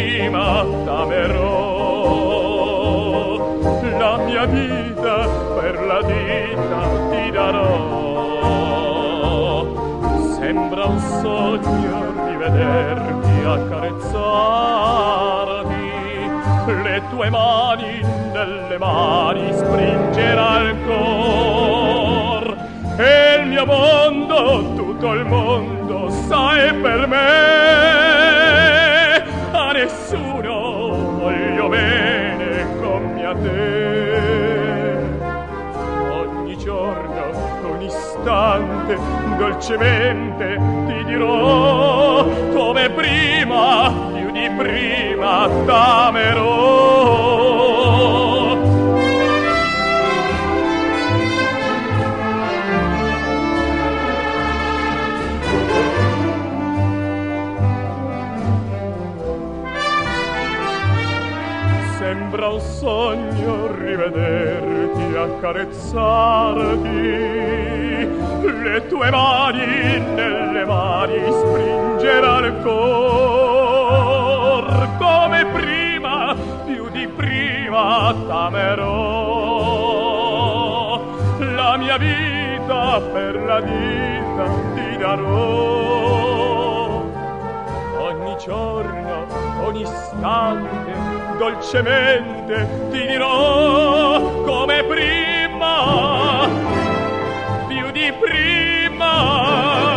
prima t'amerò, la mia vita per la vita ti darò. Sembra un sogno rivederti, accarezzarti, le tue mani nelle mani stringerà il cor, e il mio mondo, tutto il mondo, sai per me, a nessuno voglio bene come a te. Ogni giorno, ogni istante, dolcemente ti dirò, come prima, più di prima t'amerò. Sembra un sogno rivederti, accarezzarti, le tue mani nelle mani stringerà il cor, come prima, più di prima t'amerò, la mia vita per la vita ti darò. Ogni giorno, ogni istante, dolcemente ti dirò, come prima, più di prima